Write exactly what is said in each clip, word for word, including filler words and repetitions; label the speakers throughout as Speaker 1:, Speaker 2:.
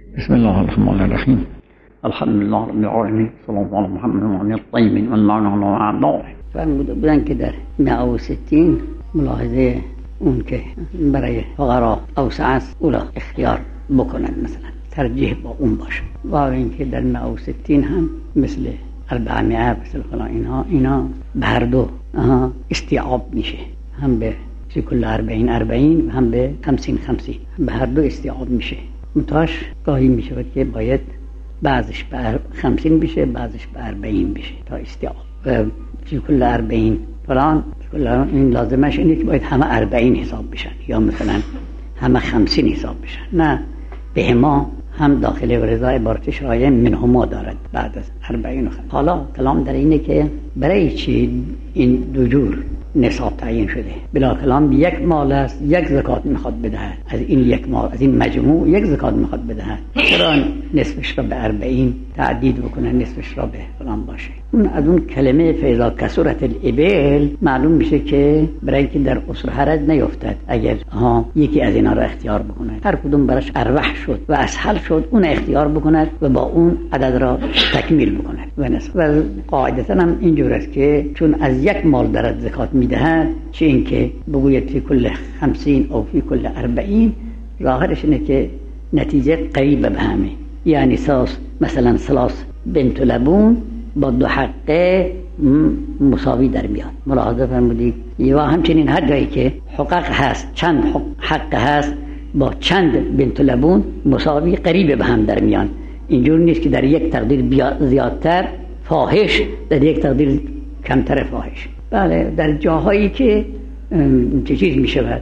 Speaker 1: بسم الله الرحمن الرحیم. الحمد لله رب العالمین، صلی الله علی محمد و علی الطیبین و اللعنة علی اعدائه. فرموده بودن که در مئة و ستین ملاحظه اون که برای فقرا اوسع است اولا اختیار بکنند، مثلا ترجیح با اون باشه. و اینکه در مئة و ستین هم مثل اربعمائه مثل فلان اینها اینا به هر دو استیعاب میشه، هم به فی کل اربعین اربعین و هم به خمسین خمسین، به هر دو استیعاب میشه. متاش گاهی میشه که باید بعضش به خمسین بشه بعضش به اربعین بشه تا استیعاب. و فی کل اربعین فلان این لازمش اینه که باید همه اربعین حساب بشن یا مثلا همه خمسین حساب بشن. نه، به ما هم داخل و رضا عبارت شرایع منهما دارد بعد از اربعین و خمسین. حالا کلام در اینه که برای چی این دو جور نصاب تعیین شده؟ بلا کلام یک مال است، یک زکات میخواد بدهد، از این یک مال از این مجموع یک زکات میخواد بدهد، چرا نصفش را به اربعین تعدید بکنه، نصفش را به فلان باشه؟ اون از اون کلمه فیضا کسرت الابل معلوم میشه که برای اینکه در اصل حرج نیفتد اگر ها یکی از اینا را اختیار بکنه، هر کدوم براش اربح شد و اسهل شد اون اختیار بکنه و با اون عدد را تکمیل بکنه. و نصف و قاعدتا هم اینجور است که چون از یک مال درد زکات میدهد، چه اینکه بگوید فی کل خمسین او فی کل اربعین، ظاهرش اینه که نتیجه قریب به همه، یعنی ساس مثلا سلاس بنت لبون با دو حقه مساوی در میاد. ملاحظه فرمودید؟ یا همچنین هر جایی که حقوق هست، چند حق هست، با چند بنت لبون مساوی قریب به هم در میان. اینجور نیست که در یک تقدیر زیادتر فاحش، در یک تقدیر کمتر فاحش. بله، در جاهایی که چه چیز می شود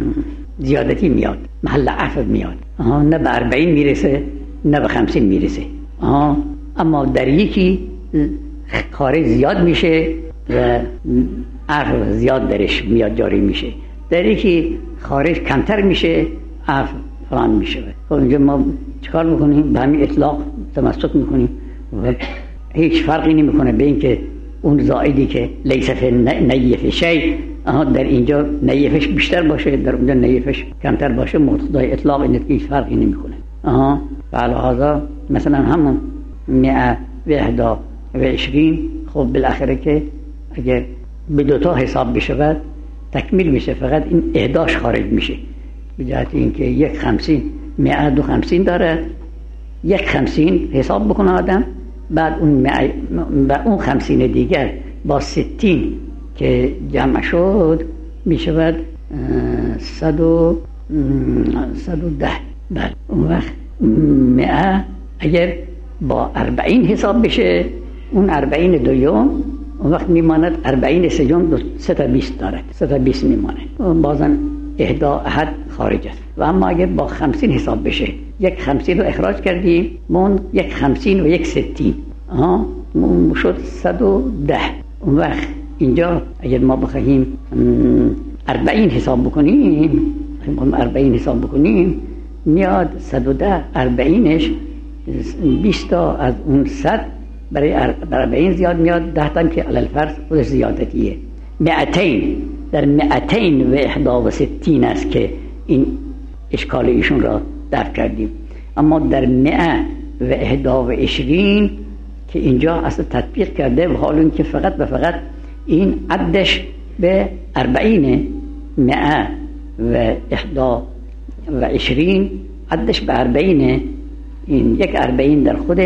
Speaker 1: زیادتی میاد، محل عفو میاد، آها نه به اربعین میرسه نه به خمسین میرسه، آها اما در یکی خارج زیاد میشه و عفو زیاد درش میاد جاری میشه، در یکی خارج کمتر میشه عفو فلان میشه. خب اینجا ما چکار میکنیم؟ به همین اطلاق تمسک میکنیم و هیچ فرقی نمیکنه به این که اون زائدی که لیس فی نیف شیء در اینجا نیفش بیشتر باشه، در اونجا نیفش کمتر باشه، مقتضای اطلاق اینه که هیچ فرقی نمیکنه. آها فعلا مثلا همون مئة و احدا و عشرین، خب بالاخره که اگر به دوتا حساب بشود تکمیل میشه، فقط این احداش خارج میشه، به جهت اینکه یک خمسین مئة دو خمسین داره، یک خمسین حساب بکنه آدم، بعد اون با اون خمسین دیگر با ستین که جمع شد میشود صد و صد و ده. بله، اون وقت مئة اگر با اربعین حساب بشه، اون اربعین دوم اون وقت میماند اربعین سجم دو سه تا بیست دارد، سه تا بیست میماند، بازن احدا احد خارج است. و اما اگر با خمسین حساب بشه، یک خمسین رو اخراج کردیم مون یک خمسین و یک ستین، آها مون شد صد و ده. اون وقت اینجا اگر ما بخواهیم اربعین حساب بکنیم، اربعین حساب بکنیم میاد صد و ده، اربعینش بیست تا از اون صد برای اربعین زیاد میاد، ده تا که علل فرض خودش زیادتیه. مئتین در مئتین و احدا و ستین است که این اشکال ایشون را دفع کردیم. اما در مئة و احدا و عشرین که اینجا اصلا تطبیق کرده و حال این که فقط و فقط این عدش به اربعینه، مئة و احدا و عشرین عدش به اربعینه، این یک اربعین در خود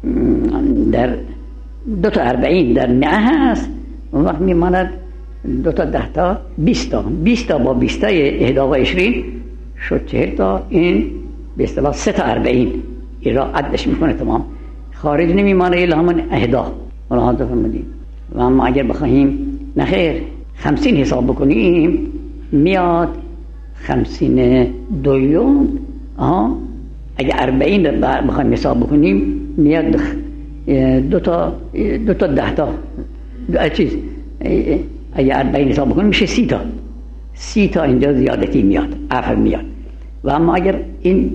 Speaker 1: در دو تا اربعین در مئة هست، اون وقت میماند دو تا ده تا بیست تا، بیست تا با بیست تا احدا و عشرین شد چهل تا، این به اصطلاح سه تا اربعین این را عدش میکنه تمام، خارج نمیمانه الا همون احدا. ملاحظه فرمودیم؟ و اما اگر بخواهیم نخیر خمسین حساب بکنیم میاد خمسین دویوم، آها اگر اربعین بخواهیم حساب بکنیم میاد دو تا دو تا ده تا دو چیز، اگر اربعین حساب بکنیم میشه سی تا، سی تا اینجا زیادتی میاد، عفو میاد. و اما اگر این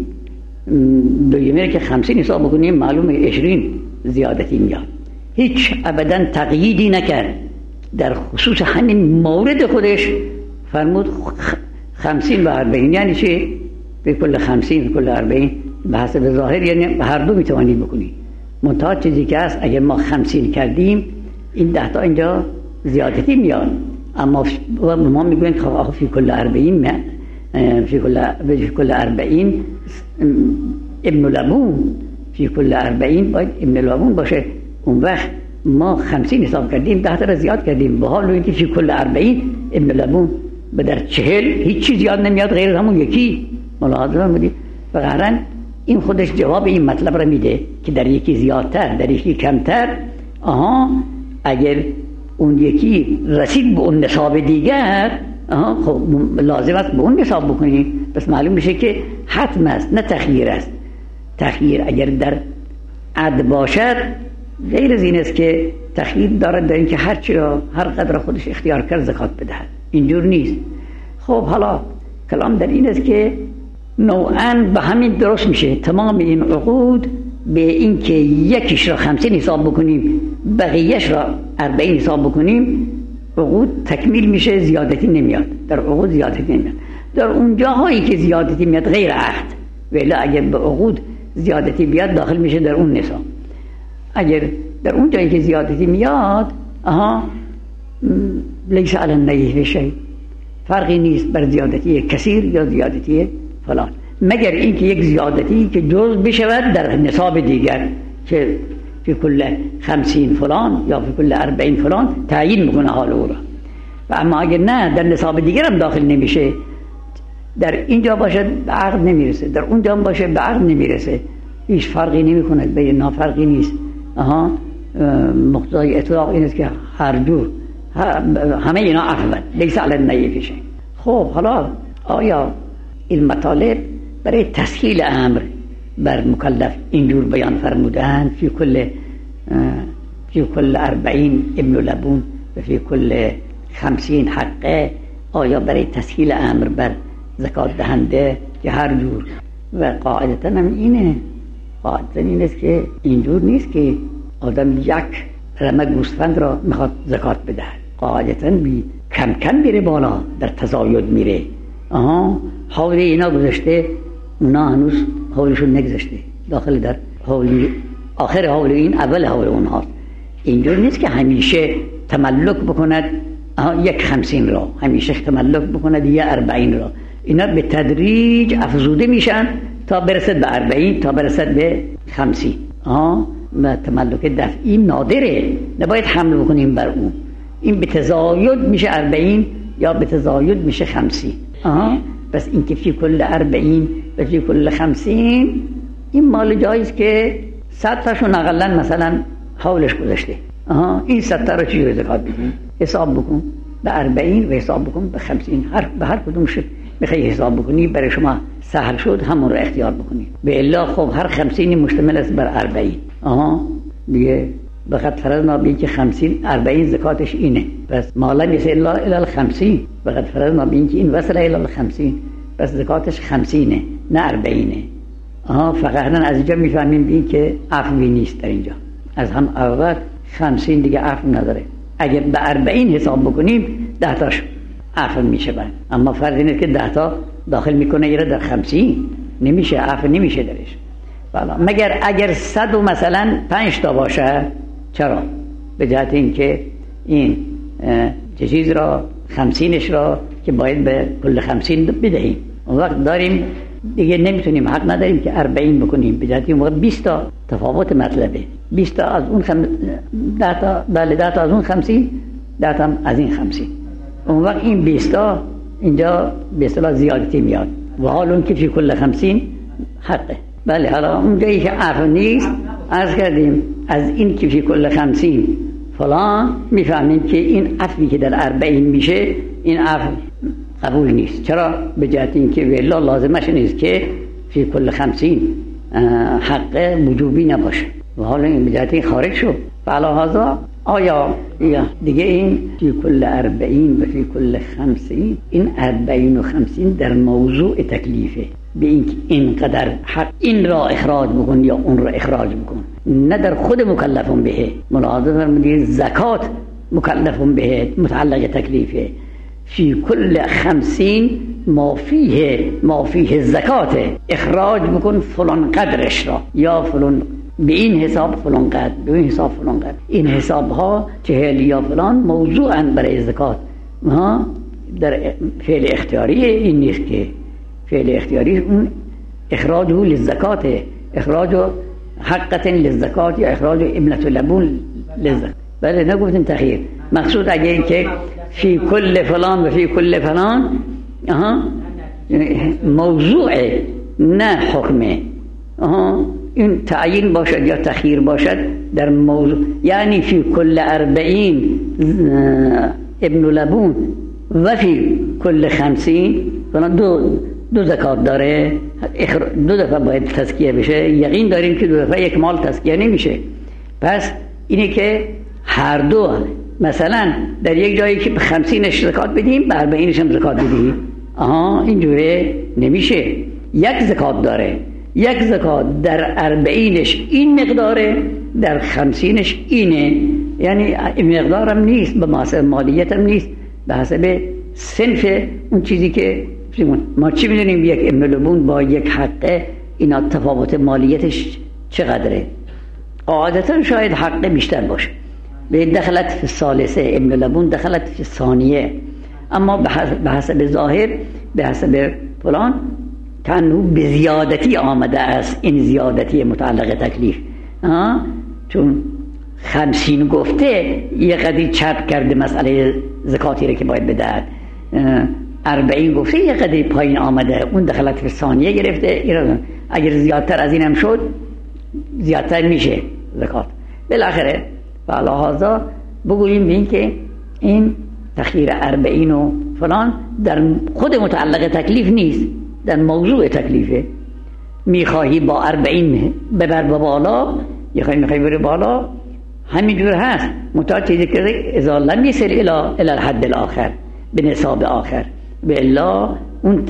Speaker 1: دویمه که خمسین حساب بکنیم معلومه عشرین زیادتی میاد. هیچ ابدا تقییدی نکرد در خصوص همین مورد خودش، فرمود خمسین و اربعین، یعنی چه؟ به کل خمسین به کل اربعین به حسب ظاهر یعنی هر دو میتوانی بکنی. منتها چیزی که هست اگر ما خمسین کردیم این ده تا اینجا زیادتی میاد، اما ما میگویم که آخه فی کل اربعین فی کل فی کل اربعین ابن لبون، فی کل اربعین باید ابن لبون باشه. اون وقت ما خمسین حساب کردیم، ده تا را زیاد کردیم، به حال اینکه فی کل اربعین ابن لبون به در چهل هیچ چیز زیاد نمیاد غیر همون یکی. ملاحظه بودید و قرن این خودش جواب این مطلب را میده که در یکی زیادتر در یکی کمتر، آها اگر اون یکی رسید به اون نصاب دیگر، آها خب لازم است به اون نصاب بکنی. پس معلوم میشه که حتم است نه تخییر است. تخییر اگر در عد باشد غیر از این است که تخییر دارد در اینکه هر چی را هر قدر خودش اختیار کرد زکات بدهد، اینجور نیست. خب حالا کلام در این است که نوعاً به همین درست میشه تمام این عقود به این که یکیش را خمسین حساب بکنیم بقیهش را اربعین حساب بکنیم، عقود تکمیل میشه، زیادتی نمیاد. در عقود زیادتی نمیاد. در اون جاهایی که زیادتی میاد غیر عهد، ولی اگر به عقود زیادتی بیاد داخل میشه در اون نصاب. اگر در اون جایی که زیادتی میاد آها لیس علی النیح شیء، فرقی نیست بر زیادتی کثیر یا زیادتی فلان، مگر اینکه یک زیادتی که جز بشود در نصاب دیگر که فی کل خمسین فلان یا فی کل اربعین فلان تعیین میکنه حال او را. و اما اگر نه در نصاب دیگر هم داخل نمیشه، در اینجا باشه به عقد نمیرسه، در اونجا هم باشه به عقد نمیرسه، هیچ فرقی نمیکنه، بین فرقی نیست. آها مقتضای اطلاق این است که هر جور همه اینا عفو لیس علی النیح شیء. خب حالا آیا این مطالب برای تسهیل امر بر مکلف اینجور بیان فرمودند فی کل فی کل اربعین ابن لبون و فی کل خمسین حقه، آیا برای تسهیل امر بر زکات دهنده که هر جور؟ و قاعدتا هم اینه، قاعدتا این است که اینجور نیست که آدم یک رمه گوسفند را میخواد زکات بده، قاعدتا بی کم کم میره بالا، در تزاید میره. آها حول اینا گذشته، اونا هنوز حولشون نگذشته، داخل در حولی آخر حول این اول حول اونها. اینجور نیست که همیشه تملک بکند یک خمسین را، همیشه تملک بکند یک اربعین را. اینا به تدریج افزوده میشن تا برسد به اربعین، تا برسد به خمسین. آها و تملک دفعی نادره، نباید حمل بکنیم بر اون. این به تزاید میشه اربعین یا به تزاید میشه خمسین. آها پس این که فی کل اربعین و فی کل خمسین، این مال جاییست که صد تاشون اقلن مثلا حولش گذشته. آها این صد تا رو چجوری زکات بدیم؟ حساب بکن به اربعین و حساب بکن به خمسین، هر به هر کدوم شد میخوای حساب بکنی برای شما سهل شد همون رو اختیار بکنی. به الا خب هر خمسینی مشتمل است بر اربعین. آها دیگه بخاطر فرضنا بین که خمسین اربعین زکاتش اینه، پس مالا یسه الا الی خمسین، بخاطر فرضنا بین که این وصل الی خمسین، پس زکاتش خمسینه نه اربعینه. آها فقط از اینجا میفهمیم بین که عفوی نیست در اینجا، از هم اول خمسین دیگه عفو نداره. اگر به اربعین حساب بکنیم ده تاش عفو میشه بند، اما فرض اینه که ده تا داخل میکنه ایره در خمسین، نمیشه عفو نمیشه درش. والا مگر اگر صد و مثلا پنج تا باشه، چرا؟ به جهت این که این چیز را خمسینش را که باید به کل خمسین بدهیم، اون وقت داریم دیگه نمیتونیم، حق نداریم که اربعین بکنیم، به جهت این موقع بیست تا تفاوت مطلبه، بیست تا از اون خم... ده تا بله ده تا از اون خمسین، ده تا از این خمسین. اون وقت این بیست تا اینجا به اصطلاح زیادتی میاد و حال اون که فی کل خمسین حقه. بله حالا اون جایی که عفو نیست عرض کردیم از این که فی کل خمسین فلان میفهمیم که این عفوی که در اربعین میشه این عفو قبول نیست. چرا؟ به جهت این که والله لازمش نیست که فی کل خمسین حق وجوبی نباشه و حالا این به جهت این خارج شد. فعلا هذا آیا دیگه این فی کل اربعین و فی کل خمسین، این اربعین و خمسین در موضوع تکلیفه، به این اینقدر حق این را اخراج بکن یا اون را اخراج بکن، نه در خود مکلفون بهه. ملاحظه فرمودید زکات مکلفون بهه متعلق تکلیفه، فی کل خمسین ما فیه ما فیه زکات، اخراج بکن فلان قدرش را، یا فلان به این حساب فلان قدر، به این حساب فلان قدر. این حساب ها چهل یا فلان موضوعاً برای زکات. ها در فعل اختیاری این نیست که فعل اختیاری اون اخراجه للزکات، اخراج حقة للزکات یا اخراج ابنة لبون للزکات. بله نگفتیم تخییر. مقصود اگه این که فی کل فلان و فی کل فلان آها موضوعه نه حکمه، آها این تعیین باشد یا تخییر باشد در موضوع. یعنی فی کل اربعین ابن لبون و فی کل خمسین فلان دو دو زکات داره، دو دفعه باید تزکیه بشه. یقین داریم که دو دفعه یک مال تزکیه نمیشه. پس اینه که هر دو مثلا در یک جایی که به خمسینش زکات بدیم به اربعینش هم زکات بدیم، آها اینجوره نمیشه. یک زکات داره، یک زکات در اربعینش این مقداره، در خمسینش اینه. یعنی مقدارم نیست، به حسب مالیتم نیست، به حسب صنف اون چیزی که ما چی میدونیم یک ابن لبون با یک حقه اینا تفاوت مالیتش چقدره. عادتا شاید حقه بیشتر باشه. به دخلت فی الثالثه ابن لبون دخلت فی الثانیه، اما به حسب ظاهر به حسب فلان کنو به زیادتی آمده است. این زیادتی متعلق تکلیف، چون خمسین گفته یه قدری چپ کرده مسئله زکاتی رو که باید بدهد، اربعین گفته یه قدری پایین آمده، اون دخلت فی ثانیه گرفته. اگر زیادتر از این هم شد زیادتر میشه زکات. بالاخره فعلا بگوییم بین که این تخییر اربعین و فلان در خود متعلق تکلیف نیست، در موضوع تکلیفه. میخواهی با اربعین ببر با بالا، یخواهی میخواهی بری بالا، همینجور هست. متعلق چیزی که اذا لم یصل الى الحد الاخر به نصاب آخر، به الا اون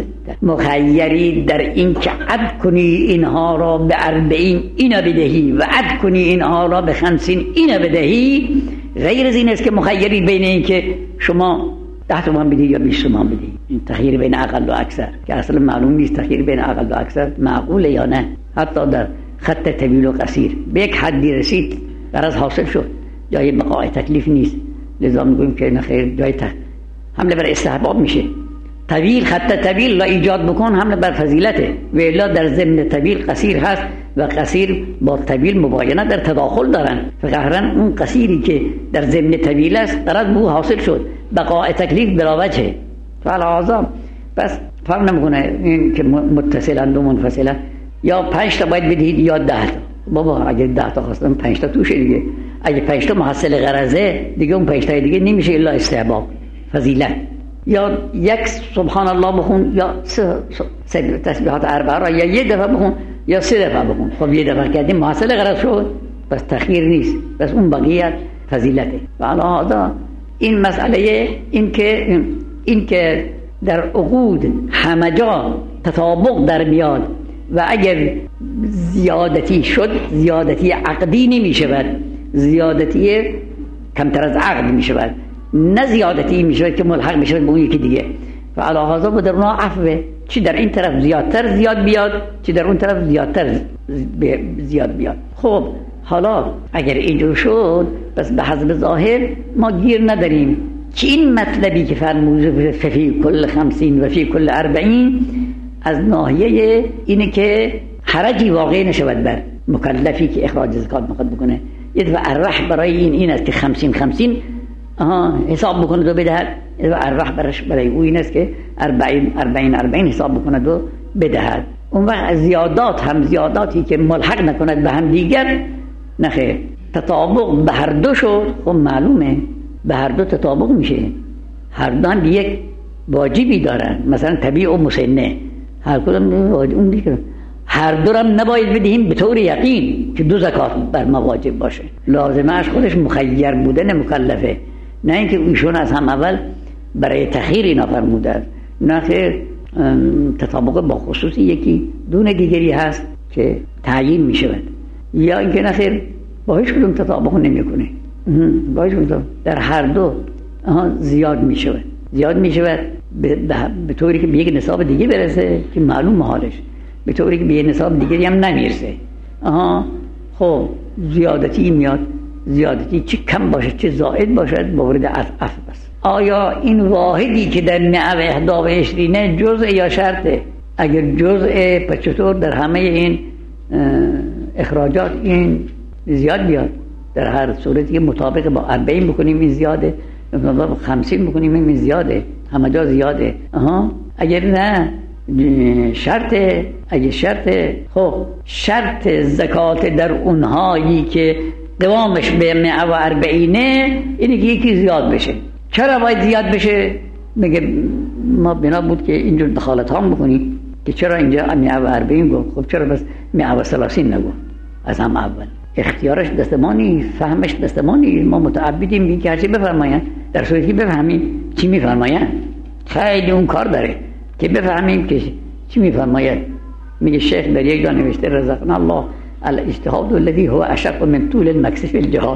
Speaker 1: مخیری در این که عد کنی اینها را به اربعین اینا بدهی و عد کنی اینها را به خمسین اینا بدهی، غیر از این است که مخیری بین این که شما ده تومان بدهی یا بیست تومان بدهی. این تخییر بین اقل و اکثر که اصلا معلوم نیست تخییر بین اقل و اکثر معقوله یا نه. حتی در خط طویل و قصیر به یک حدی رسید غرض حاصل شد، جای بقای تکلیف نیست. لذا میگویم که نخیر جای تخ... حمله بر استحباب میشه. طویل خط طویل لا ایجاد بکن حمله بر فضیلته، و الا در ضمن طویل قصیر هست و قصیر با طویل مباینه در تداخل دارن. فقهرن اون قصیری که در ضمن طویل است غرض بو حاصل شد، بقای تکلیف بلا وجهه. فالعظام بس فرق نمیکنه این که متصلن و منفصلن، یا پنج تا باید بدهید یا ده تا. بابا اگه ده تا خواستم پنج تا توشه دیگه. اگه پنج تا محصل غرضه دیگه اون پنج تا دیگه نمیشه الا استحباب فضیلت. یا یک سبحان الله بخون یا سه, سه تسبیحات اربعه را یا یک دفعه بخون یا سه دفعه بخون. خب یک دفعه کردیم محصل غرض شد، بس تخییر نیست، بس اون بقیت فضیلته. و علاوه این مسئله این که این که در عقود همه جا تطابق در بیاد و اگر زیادتی شد زیادتی عقدی نمی شود، زیادتی کمتر از عقد می شود، نه زیادتی می شود که ملحق می شود به اون یکی دیگه. و علاوه بر در اونها عفوه، چی در این طرف زیادتر زیاد بیاد چی در اون طرف زیادتر زیاد بیاد. خب حالا اگر اینجور شد بس به حسب ظاهر ما گیر نداریم که این مطلبی که فرموده فی کل خمسین و فی کل اربعین از ناحیه اینه که حرجی واقع نشود بر مکلفی که اخراج زکات میخواد بکنه. یه دفعه الرح برای این این است که خمسین خمسین آها حساب بکنه و بدهد، یه دفعه الرح برش برای او این است که اربعین اربعین اربعین حساب بکنه و بدهد. اون وقت زیادات هم زیاداتی که ملحق نکند به هم دیگر نخیر، تطابق به هر دو شد. خب معلومه به هر دو تطابق میشه، هر دو هم یک واجبی دارن، مثلا طبیع و مسنه هر کدوم اون دیگه هر دو هم نباید بدهیم به طور یقین که دو زکات بر ما واجب باشه. لازمه اش خودش مخیر بودن مکلفه، نه اینکه ایشون از هم اول برای تخییر اینا فرمودن. نه خیر، تطابق با خصوصی یکی دون دیگری هست که تعیین می شود، یا اینکه نه خیر با هیچ کدوم تطابق نمی کنه، با هیچ کدوم در هر دو زیاد می شود. زیاد میشه به, به طوری که به یک نصاب دیگه برسه که معلوم حالش، به طوری که به یک نصاب دیگری هم نمیرسه. آها خب زیادتی میاد، زیادتی چه کم باشه چه زائد باشه مورد عطف بس. آیا این واحدی که در نعو احدا و عشرینه جزء یا شرطه؟ اگر جزء پس چطور در همه این اخراجات این زیاد بیاد؟ در هر صورتی که مطابق با اربعین بکنیم این زیاده، مطابق خمسین بکنیم این زیاده، همه جا زیاده. آها اگر نه شرطه، اگه شرطه خب شرط زکات در اونهایی که دوامش به مئة و اربعینه اینه که یکی زیاد بشه. چرا باید زیاد بشه؟ میگه ما بنا بود که اینجور دخالت هم بکنی که چرا اینجا مئة و اربعین گفت، خب چرا بس مئة و ثلاثین نگفت از هم اول؟ اختیارش دست ما نیست، فهمش دست ما نیست، ما متعبدیم بین که هرچی بفرماین، در صورتی که بفهمیم چی میفرماین. خیلی اون کار داره که بفهمیم که چی میفرماید. میگه شیخ در یک جا نوشته رزقنا الله الاجتهاد الذي هو اشق من طول المكث في الجهاد.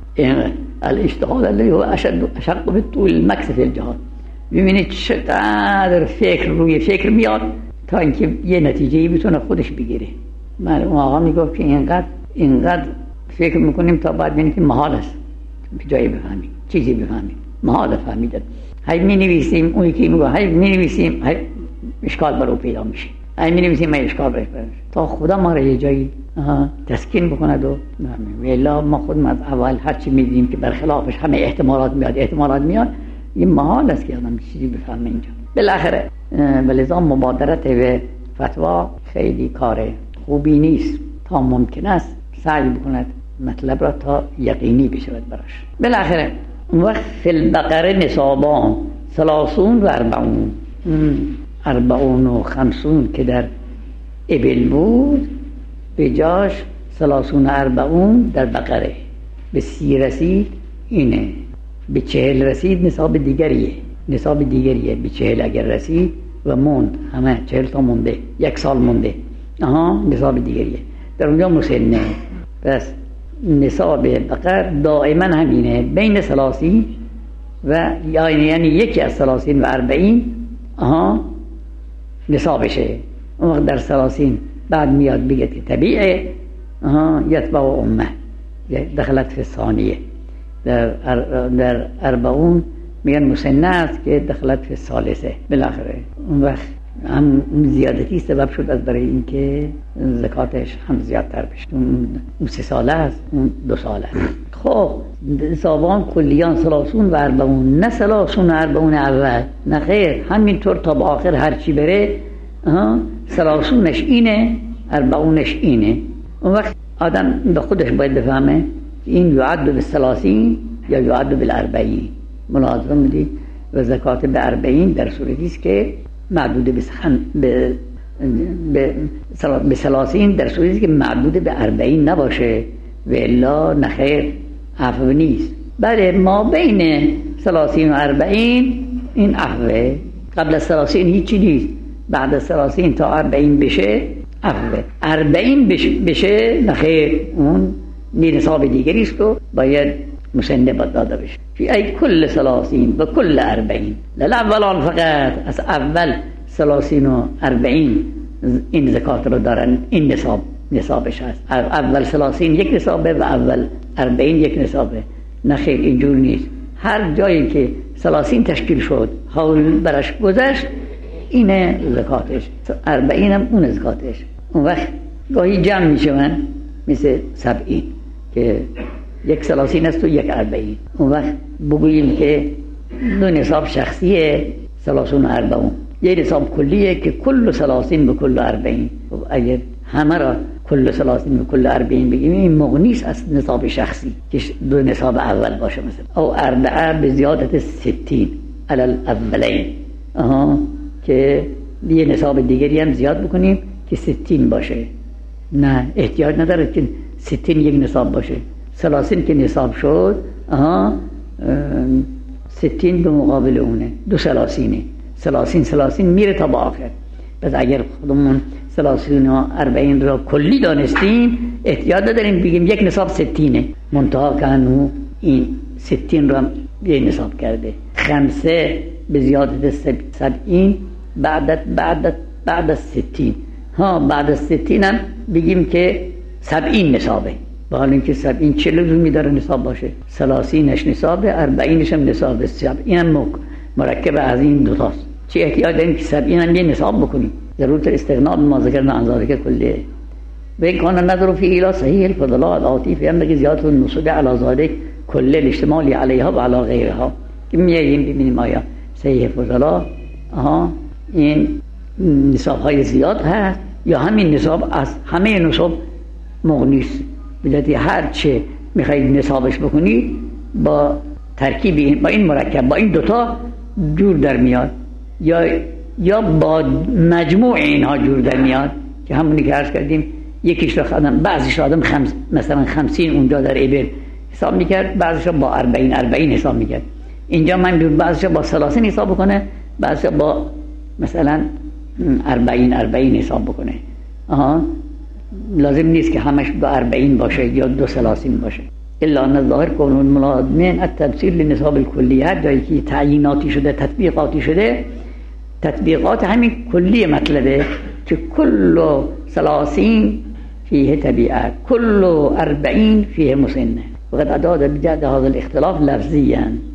Speaker 1: الاجتهاد الذي هو اشد اشق من طول المكث في الجهاد. ببینید چقدر فکر روی فکر میاد تا اینکه یه نتیجه‌ای بتونه خودش بگیره. من اون آقا میگفت که اینقدر اینقدر فکر میکنیم تا بعد ببینیم که محال است به جایی بفهمیم، چیزی بفهمیم، محال فهمیدن. هی می نویسیم، اون یکی میگه هی می نویسیم، هی اشکال برو پیدا میشه، هی می نویسیم هی اشکال برو پیدا میشه تا خدا ما را یه جایی تسکین بکند. و والا ما خود از اول هر چی میدیم که برخلافش همه احتمالات میاد احتمالات میاد این محال است که آدم چیزی بفهمه اینجا. بالاخره بلذا مبادرت به فتوا خیلی کار خوبی نیست، تا ممکن است سعی بکند مطلب را تا یقینی بشود براش. بالاخره اون وقت فی البقره نصابان ثلاثون و اربعون، اربعون و خمسون که در ابل بود به جاش ثلاثون و اربعون در بقره. به سی رسید اینه، به چهل رسید نصاب دیگریه، نصاب دیگریه. به چهل اگر رسید و موند، همه چهل تا مونده، یک سال مونده، آها نصاب دیگریه، در اونجا مسنه. پس نصاب بقر دائما همینه، بین ثلاثین و یعنی یکی از ثلاثین و اربعین آها نصابشه. اون وقت در ثلاثین بعد میاد بگه که طبیعه آها یتبع امه دخلت فی ثانیه. در در اربعون میگن مسنه است که دخلت فی ثالثه. بالاخره اون وقت هم زیادتی سبب شد از برای اینکه زکاتش هم زیادتر بشه. اون سه ساله است، اون دو ساله است. خب نصابان کلیان ثلاثون و اربعون، نه ثلاثون و اربعون اول، نه خیر، همینطور تا به آخر هر چی بره ثلاثونش اینه اربعونش اینه. اون وقت آدم به خودش باید بفهمه این یعد بالثلاثین یا یعد بالاربعین. ملاحظه می‌دید و زکات به اربعین در صورتی است که معدود به به به ثلاثین در صورتی که معدود به اربعین نباشه و الا نخیر عفو نیست. بله ما بین ثلاثین و اربعین این عفوه، قبل از ثلاثین هیچی نیست، بعد از ثلاثین تا اربعین بشه عفوه. اربعین بشه نخیر، اون نصاب دیگری است و باید مسنه داده بشه. فی ای کل ثلاثین و کل اربعین، للاولان فقط از اول ثلاثین و اربعین این زکات رو دارن، این نصاب نصابش هست. اول ثلاثین یک نصابه و اول اربعین یک نصابه. نه خیر اینجور نیست، هر جایی که ثلاثین تشکیل شد حول برش گذشت اینه زکاتش، اربعین هم اون زکاتش. اون وقت گاهی جمع میشه من مثل سبعین که یک ثلاثین است و یک اربعین. اون وقت بگوییم که دو نصاب شخصیه ثلاثون و اربعون، یک نصاب کلیه که کل ثلاثین به کل اربعین. اگر همه را کل ثلاثین به کل اربعین بگیم این مغنیس از نصاب شخصی که دو نصاب اول باشه، مثلا او اربعه به زیادت ستین علی الاولین، آها که یه نصاب دیگری هم زیاد بکنیم که ستین باشه. نه احتیاج نداره که ستین یک نصاب باشه. ثلاثین که نصاب شد آها ستین به مقابل اونه، دو ثلاثینه، ثلاثین ثلاثین میره تا با آخر. پس اگر خودمون ثلاثین و اربعین را کلی دانستیم احتیاج نداریم بگیم یک نصاب ستینه، منتها کنو این ستین را یه نصاب کرده. خمسه به زیادت سبعین بعد بعد بعد از ستین. ها بعد از ستین هم بگیم که سبعین نصابه، با حال اینکه سبعین چه لزومی داره نصاب باشه؟ سلاسینش نصابه، اربعینش هم نصابه، سبعین هم مرکب از این دوتاست. چه احتیاج داریم که سبعین هم یه نصاب بکنیم؟ ضرورت استغناء ما ذکرنا عن ذلك كله. وإن كان النظر فيه إلى صحيح الفضلاء الآتي فينبغي زيادة النصوص على ذلك كل الاشتمال عليها وعلى غيرها. که میاییم ببینیم آیا صحیح فضلا آها این نصاب های زیاد هست یا همین نصاب از همه نصاب مغنیست. بجاتی هر چه میخواید نصابش بکنید با ترکیب این با این مرکب با این دوتا جور در میاد، یا یا با مجموع اینها جور در میاد که همونی که عرض کردیم. یکیش را آدم بعضیش آدم خمس مثلا خمسین اونجا در ایبر حساب میکرد، بعضیش با اربعین اربعین حساب میکرد. اینجا من بیرون بعضیش با سلاسین حساب بکنه، بعضیش با مثلا اربعین اربعین حساب بکنه. آها لازم نیست که همش دو اربعین باشه یا دو سلاسین باشه. الا ان الظاهر کون الملازمین التبصیر لنصاب الکلیه، جایی که تعییناتی شده تطبیقاتی شده، تطبیقات همین کلی مطلبه که کل سلاسین فیه طبیعه کل اربعین فیه مسنه وقد اداد بجد هذا الاختلاف لفظیاً.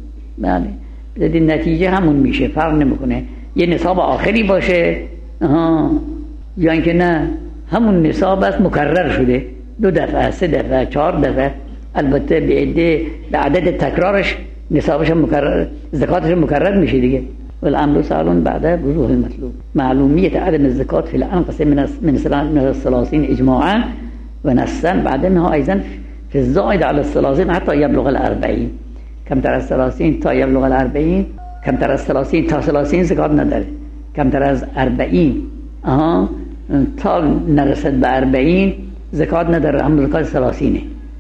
Speaker 1: بله بدید نتیجه همون میشه، فرق نمیکنه یه نصاب آخری باشه آها یا اینکه نه همون نصاب است مکرر شده دو دفعه سه دفعه چهار دفعه، البته به عده به عدد تکرارش نصابش مکرر زکاتش مکرر میشه دیگه. والامر سال بعد وضوح المطلوب معلومیت عدم الزکات في الانقص من من الثلاثين اجماعا ونصا بعدها ايضا في الزائد على الثلاثين حتى يبلغ الاربعين. کم تر از ثلاثين تا يبلغ الاربعين، کم تر از ثلاثين تا ثلاثين زکات نداره، کم تر از اربعين آها تا نرسد به اربعين زکات نداره، هم زکات ثلاثینه.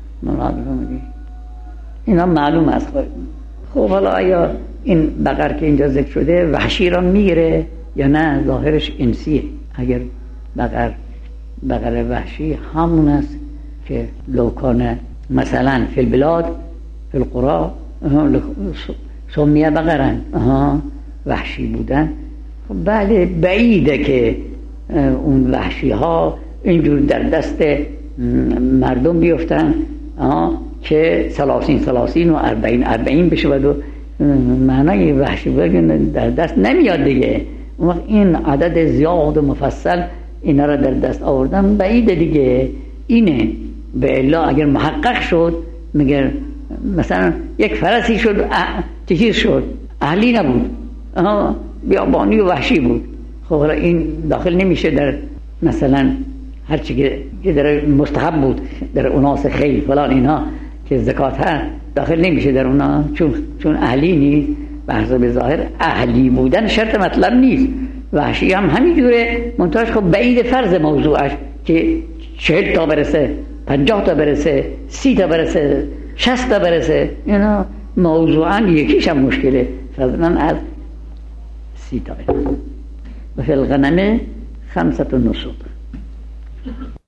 Speaker 1: اینا معلوم است. خب حالا آیا این بقر که اینجا ذکر شده وحشی را میگیره یا نه؟ ظاهرش انسیه. اگر بقر بقر وحشی همون است که لوکانه مثلا فی البلاد فی القرى سمیه بقرن وحشی بودن. خب بله بعیده که اون وحشی ها اینجور در دست مردم بیفتن که سلاسین سلاسین و اربعین اربعین بشه و معنای وحشی بودن در دست نمیاد دیگه. اون وقت این عدد زیاد و مفصل اینا را در دست آوردن بعیده دیگه. اینه به الا اگر محقق شد مگر مثلا یک فرسی شد چه چیز شد اهلی نبود بیابانی و وحشی بود، خب حالا این داخل نمیشه در مثلا هرچی که در مستحب بود در اناس خیل فلان اینها که زکات ها داخل نمیشه در اونا، چون چون اهلی نیست. به حسب ظاهر اهلی بودن شرط مطلب نیست. وحشی هم همینجوره، منتهاش خب بعید فرض موضوعش که چهل تا برسه، پنجاه تا برسه، سی تا برسه، شصت تا برسه، اینا موضوعا یکیش هم مشکله، فضلا از سی تا برسه. و فی الغنم خمسة النصوب.